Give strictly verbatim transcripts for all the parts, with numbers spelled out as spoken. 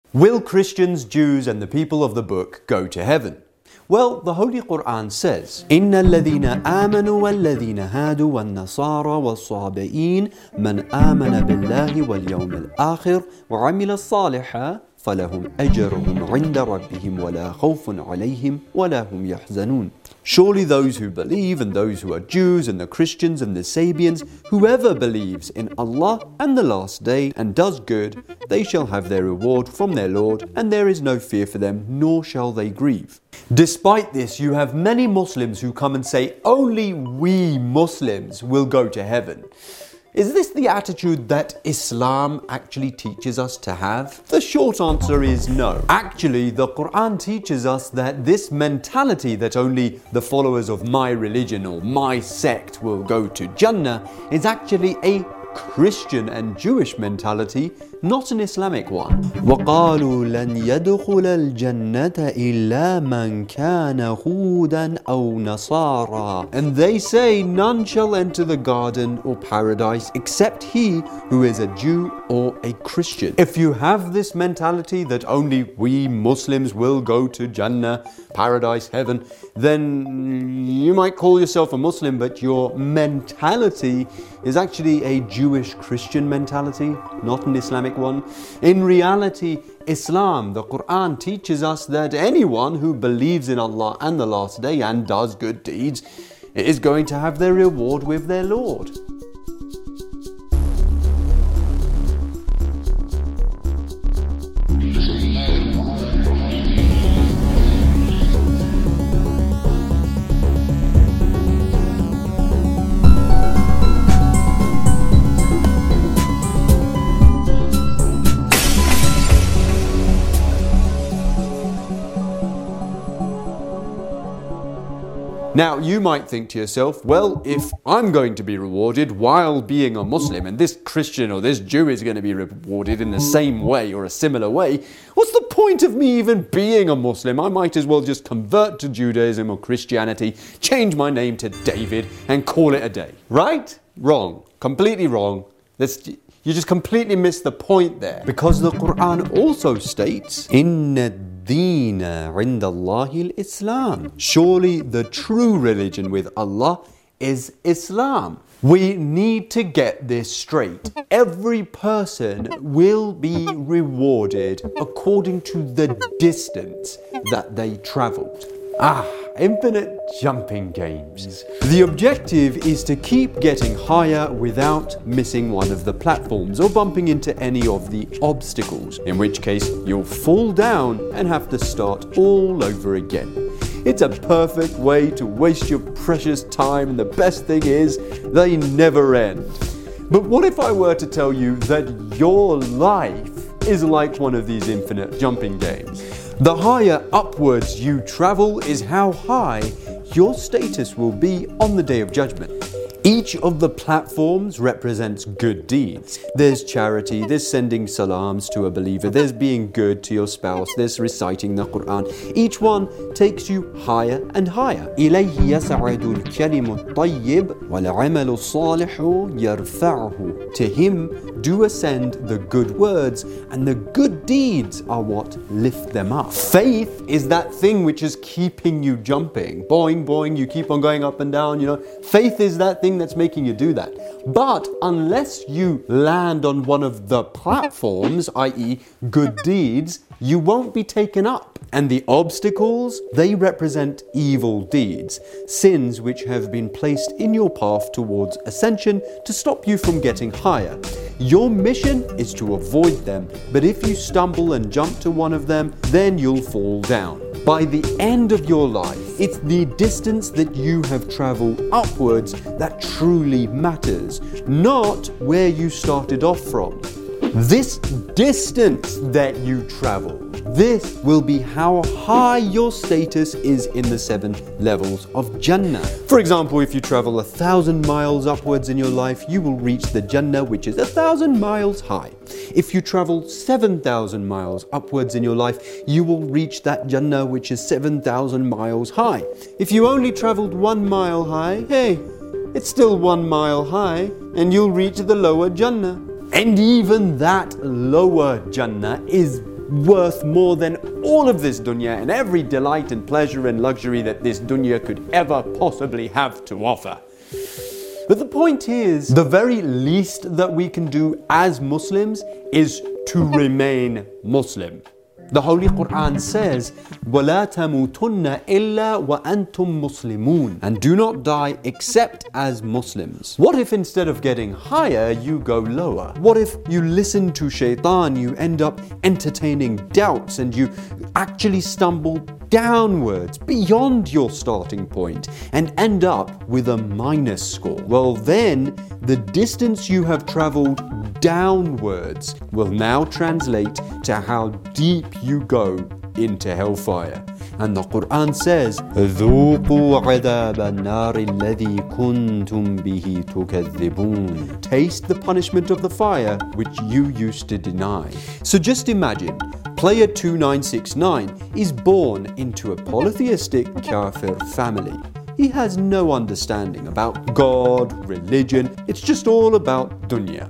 Will Christians, Jews and the people of the book go to heaven? Well, the Holy Quran says, إِنَّ الَّذِينَ آمَنُوا وَالَّذِينَ هَادُوا وَالنَّصَارَى وَالصَّابِئِينَ مَنْ آمَنَ بِاللَّهِ وَالْيَوْمِ الْآخِرِ وَعَمِلَ الصَّالِحًا فَلَهُمْ أَجْرُهُمْ عِنْدَ رَبِّهِمْ وَلَا خَوْفٌ عَلَيْهِمْ وَلَا هُمْ يَحْزَنُونَ. Surely those who believe and those who are Jews and the Christians and the Sabians, whoever believes in Allah and the last day and does good, they shall have their reward from their Lord, and there is no fear for them, nor shall they grieve. Despite this, you have many Muslims who come and say, only we Muslims will go to heaven. Is this the attitude that Islam actually teaches us to have? The short answer is no. Actually, the Quran teaches us that this mentality that only the followers of my religion or my sect will go to Jannah is actually a Christian and Jewish mentality, not an Islamic one. وَقَالُوا لَنْ يَدْخُلَ الْجَنَّةَ إِلَّا مَنْ كَانَ هُودًا أَوْ نَصَارًا. And they say none shall enter the garden or paradise except he who is a Jew or a Christian. If you have this mentality that only we Muslims will go to Jannah, paradise, heaven, then you might call yourself a Muslim, but your mentality is actually a Jewish Christian mentality, not an Islamic one. In reality, Islam, the Quran, teaches us that anyone who believes in Allah and the last day and does good deeds is going to have their reward with their Lord. Now, you might think to yourself, well, if I'm going to be rewarded while being a Muslim and this Christian or this Jew is going to be rewarded in the same way or a similar way, what's the point of me even being a Muslim? I might as well just convert to Judaism or Christianity, change my name to David and call it a day. Right? Wrong. Completely wrong. That's, you just completely missed the point there. Because the Quran also states, إِنَّ الدين عند الله الإسلام. Surely the true religion with Allah is Islam. We need to get this straight. Every person will be rewarded according to the distance that they traveled. Ah, infinite jumping games. The objective is to keep getting higher without missing one of the platforms or bumping into any of the obstacles, in which case you'll fall down and have to start all over again. It's a perfect way to waste your precious time, and the best thing is, they never end. But what if I were to tell you that your life is like one of these infinite jumping games? The higher upwards you travel is how high your status will be on the Day of Judgment. Each of the platforms represents good deeds. There's charity, there's sending salams to a believer, there's being good to your spouse, there's reciting the Quran. Each one takes you higher and higher. إِلَيْهِ يَسْعَدُ الْكَلِمُ الطَّيِّبُ وَالْعَمَلُ الصَّالِحُ يَرْفَعُهُ. To him do ascend the good words, and the good deeds are what lift them up. Faith is that thing which is keeping you jumping. Boing, boing, you keep on going up and down, you know. Faith is that thing that's making you do that. But unless you land on one of the platforms, that is good deeds, you won't be taken up. And the obstacles, they represent evil deeds, sins which have been placed in your path towards ascension to stop you from getting higher. Your mission is to avoid them, but if you stumble and jump to one of them, then you'll fall down. By the end of your life, it's the distance that you have traveled upwards that truly matters, not where you started off from. This distance that you travel, this will be how high your status is in the seven levels of Jannah. For example, if you travel a thousand miles upwards in your life, you will reach the Jannah which is a thousand miles high. If you travel seven thousand miles upwards in your life, you will reach that Jannah which is seven thousand miles high. If you only traveled one mile high, hey, it's still one mile high, and you'll reach the lower Jannah. And even that lower Jannah is worth more than all of this dunya and every delight and pleasure and luxury that this dunya could ever possibly have to offer. But the point is, the very least that we can do as Muslims is to remain Muslim. The Holy Quran says, وَلَا تَمُوتُنَّ إِلَّا وَأَنْتُمْ مُسْلِمُونَ, and do not die except as Muslims. What if instead of getting higher, you go lower? What if you listen to shaitan, you end up entertaining doubts, and you actually stumble downwards beyond your starting point and end up with a minus score? Well, then the distance you have traveled downwards will now translate to how deep you go into hellfire. And the Quran says, ذُوقُوا عَذَابَ النَّارِ الَّذِي كُنْتُمْ بِهِ تُكَذِّبُونَ. Taste the punishment of the fire which you used to deny. So just imagine, player two nine six nine is born into a polytheistic kafir family. He has no understanding about God, religion, it's just all about dunya.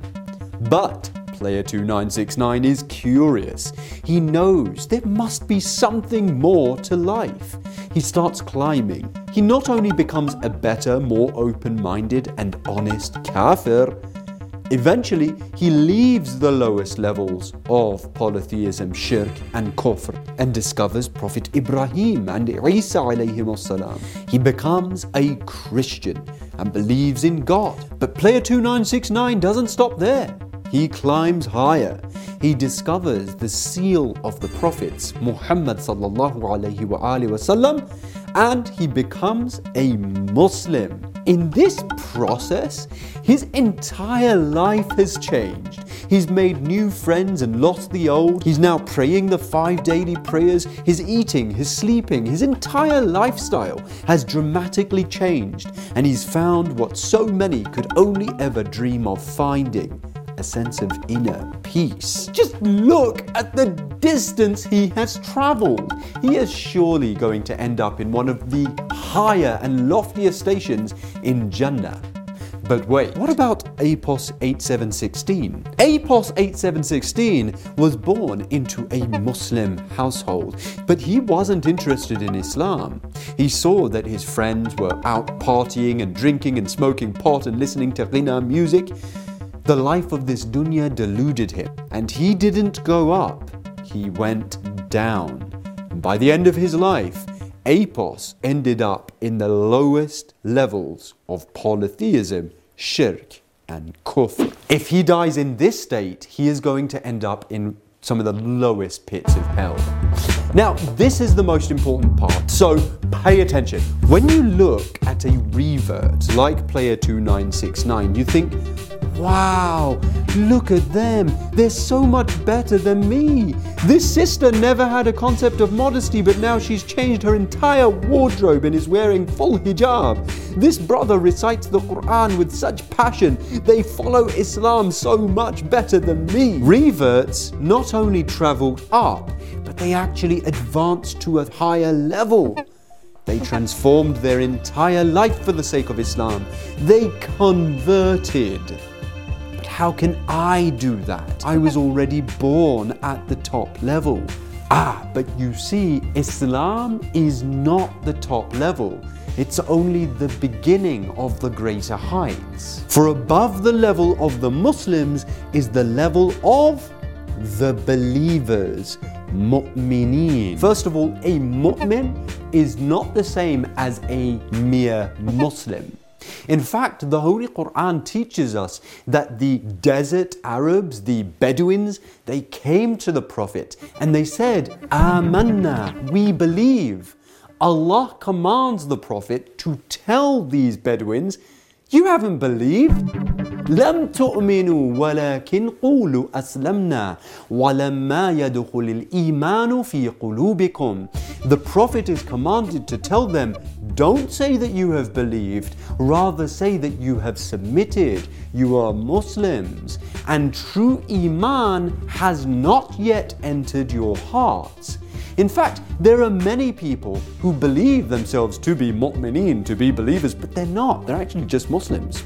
But player two nine six nine is curious. He knows there must be something more to life. He starts climbing. He not only becomes a better, more open-minded and honest kafir, eventually he leaves the lowest levels of polytheism, shirk and kufr, and discovers Prophet Ibrahim and Isa alayhim salam. He becomes a Christian and believes in God. But player two nine six nine doesn't stop there. He climbs higher. He discovers the seal of the prophets, Muhammad sallallahu alayhi wa alihi wasallam, and he becomes a Muslim. In this process, his entire life has changed. He's made new friends and lost the old. He's now praying the five daily prayers. His eating, his sleeping, his entire lifestyle has dramatically changed, and he's found what so many could only ever dream of finding: a sense of inner peace. Just look at the distance he has traveled. He is surely going to end up in one of the higher and loftier stations in Jannah. But wait, what about Apos eighty-seven sixteen? Apos eighty-seven sixteen was born into a Muslim household, but he wasn't interested in Islam. He saw that his friends were out partying and drinking and smoking pot and listening to ghina music. The life of this dunya deluded him, and he didn't go up, he went down. And by the end of his life, Apos ended up in the lowest levels of polytheism, shirk and kufr. If he dies in this state, he is going to end up in some of the lowest pits of hell. Now, this is the most important part, so pay attention. When you look at a revert like player two nine six nine, you think, wow, look at them. They're so much better than me. This sister never had a concept of modesty, but now she's changed her entire wardrobe and is wearing full hijab. This brother recites the Quran with such passion. They follow Islam so much better than me. Reverts not only traveled up, but they actually advanced to a higher level. They transformed their entire life for the sake of Islam. They converted. How can I do that? I was already born at the top level. Ah, but you see, Islam is not the top level. It's only the beginning of the greater heights. For above the level of the Muslims is the level of the believers, mu'mineen. First of all, a mu'min is not the same as a mere Muslim. In fact, the Holy Quran teaches us that the desert Arabs, the Bedouins, they came to the Prophet and they said, Amanna, we believe. Allah commands the Prophet to tell these Bedouins, you haven't believed. لم تؤمنوا ولكن قولوا أسلمنا ولما يدخل الإيمان في قلوبكم. The Prophet is commanded to tell them, don't say that you have believed, rather say that you have submitted, you are Muslims, and true Iman has not yet entered your hearts. In fact, there are many people who believe themselves to be mu'mineen, to be believers, but they're not, they're actually just Muslims.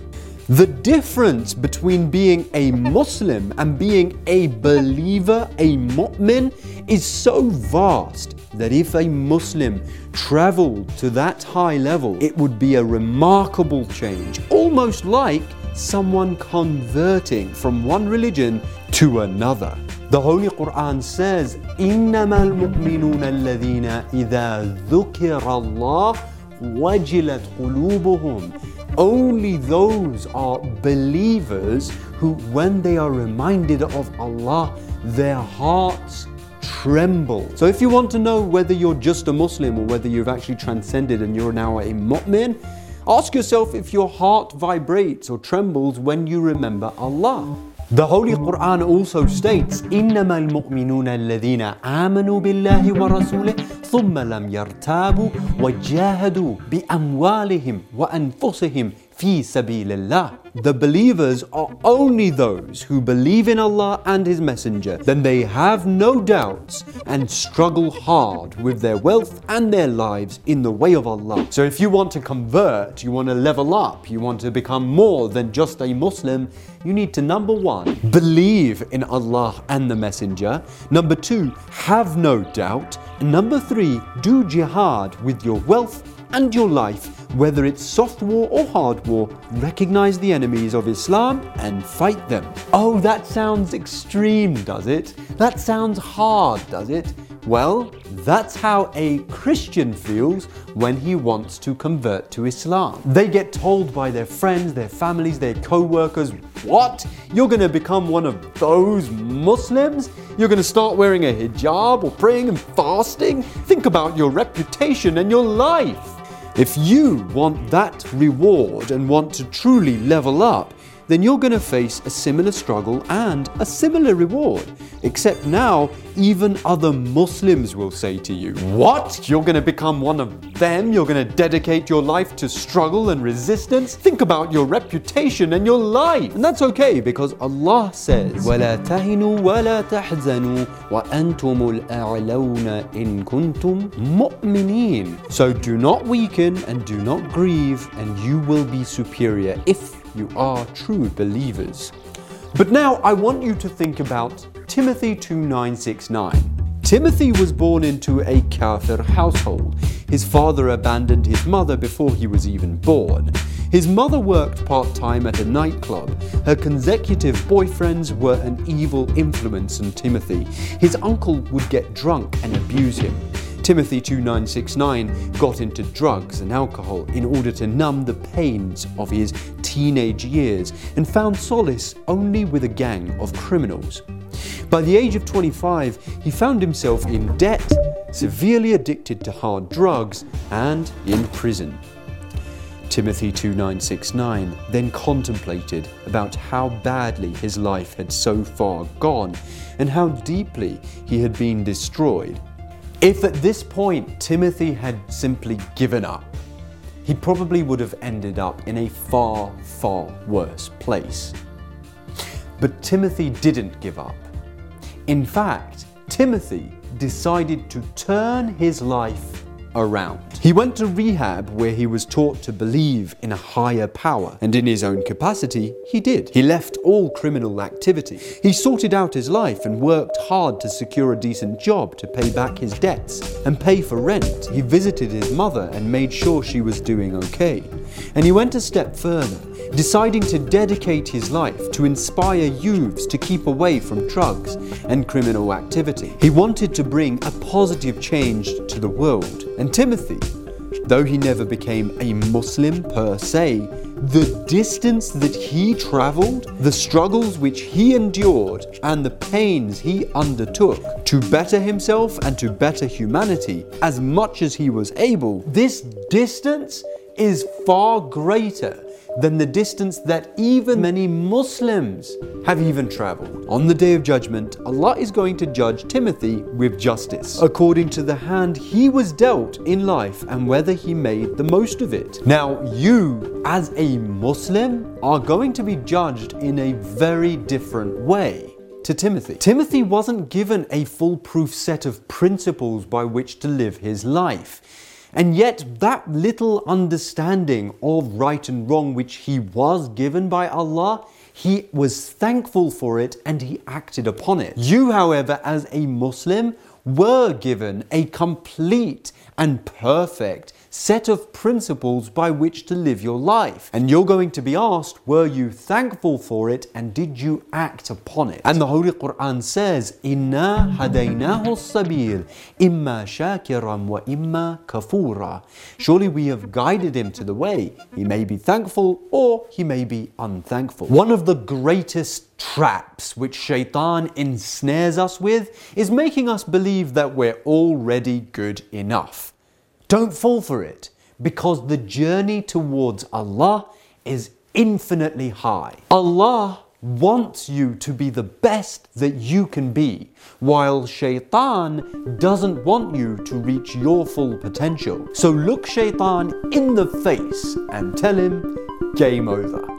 The difference between being a Muslim and being a believer, a mu'min, is so vast that if a Muslim traveled to that high level, it would be a remarkable change, almost like someone converting from one religion to another. The Holy Quran says, إِنَّمَا الْمُؤْمِنُونَ الَّذِينَ إِذَا ذُكِرَ اللَّهُ وَجِلَتْ قُلُوبُهُمْ. Only those are believers who, when they are reminded of Allah, their hearts tremble. So if you want to know whether you're just a Muslim or whether you've actually transcended and you're now a mu'min, ask yourself if your heart vibrates or trembles when you remember Allah. The Holy Quran also states, إِنَّمَا الْمُؤْمِنُونَ الَّذِينَ آمَنُوا بِاللَّهِ وَرَسُولِهِ ثُمَّ لَمْ يَرْتَابُوا وَجَاهَدُوا بِأَمْوَالِهِمْ وَأَنفُسِهِمْ فِي سَبِيلِ اللَّهِ. The believers are only those who believe in Allah and His Messenger. Then they have no doubts and struggle hard with their wealth and their lives in the way of Allah. So if you want to convert, you want to level up, you want to become more than just a Muslim, you need to, number one, believe in Allah and the Messenger. Number two, have no doubt. And number three, do jihad with your wealth and your life, whether it's soft war or hard war. Recognize the enemies of Islam and fight them. Oh, that sounds extreme, does it? That sounds hard, does it? Well, that's how a Christian feels when he wants to convert to Islam. They get told by their friends, their families, their co-workers, what? You're going to become one of those Muslims? You're going to start wearing a hijab or praying and fasting? Think about your reputation and your life. If you want that reward and want to truly level up, then you're going to face a similar struggle and a similar reward. Except now, even other Muslims will say to you, what? You're going to become one of them? You're going to dedicate your life to struggle and resistance? Think about your reputation and your life. And that's okay, because Allah says, وَلَا تَهِنُوا وَلَا تَحْزَنُوا وَأَنْتُمُ الْأَعْلَوْنَ إِن كُنْتُمْ مُؤْمِنِينَ. So do not weaken and do not grieve, and you will be superior if you are true believers. But now I want you to think about Timothy two nine six nine. Timothy was born into a kafir household. His father abandoned his mother before he was even born. His mother worked part-time at a nightclub. Her consecutive boyfriends were an evil influence on Timothy. His uncle would get drunk and abuse him. Timothy two nine six nine got into drugs and alcohol in order to numb the pains of his teenage years and found solace only with a gang of criminals. By the age of twenty-five, he found himself in debt, severely addicted to hard drugs, and in prison. Timothy two nine six nine then contemplated about how badly his life had so far gone and how deeply he had been destroyed. If at this point Timothy had simply given up, he probably would have ended up in a far, far worse place. But Timothy didn't give up. In fact, Timothy decided to turn his life around. He went to rehab where he was taught to believe in a higher power, and in his own capacity, he did. He left all criminal activity. He sorted out his life and worked hard to secure a decent job to pay back his debts and pay for rent. He visited his mother and made sure she was doing okay. And he went a step further, deciding to dedicate his life to inspire youths to keep away from drugs and criminal activity. He wanted to bring a positive change to the world. And Timothy, though he never became a Muslim per se, the distance that he traveled, the struggles which he endured, and the pains he undertook to better himself and to better humanity as much as he was able, this distance is far greater than the distance that even many Muslims have even traveled. On the Day of Judgment, Allah is going to judge Timothy with justice, according to the hand he was dealt in life and whether he made the most of it. Now, you, as a Muslim, are going to be judged in a very different way to Timothy. Timothy wasn't given a foolproof set of principles by which to live his life. And yet that little understanding of right and wrong which he was given by Allah, he was thankful for it and he acted upon it. You, however, as a Muslim, were given a complete and perfect set of principles by which to live your life. And you're going to be asked, were you thankful for it and did you act upon it? And the Holy Quran says, Inna hadaynahu as-sabil, imma shakiran wa imma kafura. Surely we have guided him to the way. He may be thankful or he may be unthankful. One of the greatest traps which shaitan ensnares us with is making us believe that we're already good enough. Don't fall for it, because the journey towards Allah is infinitely high. Allah wants you to be the best that you can be, while shaitan doesn't want you to reach your full potential. So look shaitan in the face and tell him, game over.